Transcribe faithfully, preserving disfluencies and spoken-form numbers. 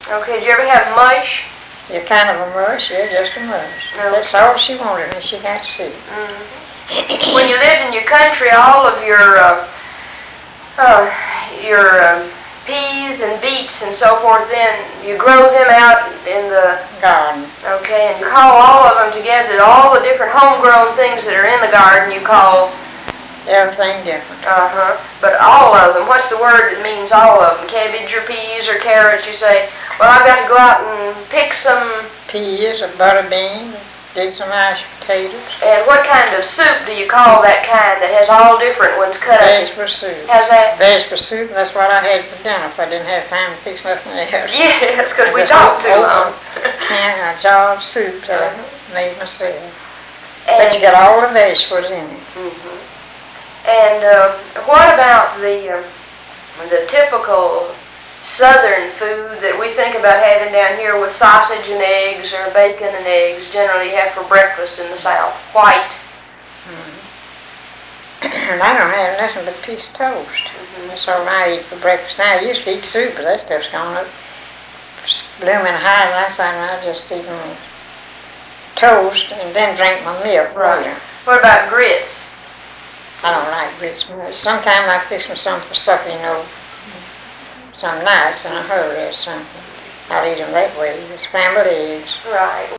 Okay, did you ever have mush? Yeah, kind of a mush, yeah, just a mush. Okay. That's all she wanted, and she got sick. Mm-hmm. When you lived in your country, all of your uh, uh, your um, peas and beets and so forth, then you grow them out in the garden. Okay, and you call all of them together, all the different homegrown things that are in the garden, you call everything different. Uh-huh. But all of them, what's the word that means all of them? Cabbage or peas or carrots, you say, well, I've got to go out and pick some peas or butter beans, dig some mashed potatoes. And what kind of soup do you call that kind that has all different ones cut up? Vegetable soup. How's that? Vegetable soup, that's what I had for dinner if I didn't have time to fix nothing else. Yes, because we talked too long. Yeah, a jar of soup that I made myself. And but you got all the vegetables in it. Mm-hmm. And uh, what about the uh, the typical Southern food that we think about having down here with sausage and eggs or bacon and eggs, generally have for breakfast in the South? White. Mm-hmm. And I don't have nothing but a piece of toast. Mm-hmm. That's all I eat for breakfast now. I used to eat soup, but that stuff's gone up blooming high last time. I just eat toast and then drink my milk right. later. What about grits? I don't like grits much. Sometimes I fix me some for supper, you know, some nights in a hurry or something. I'll eat them that way, with scrambled eggs. Right.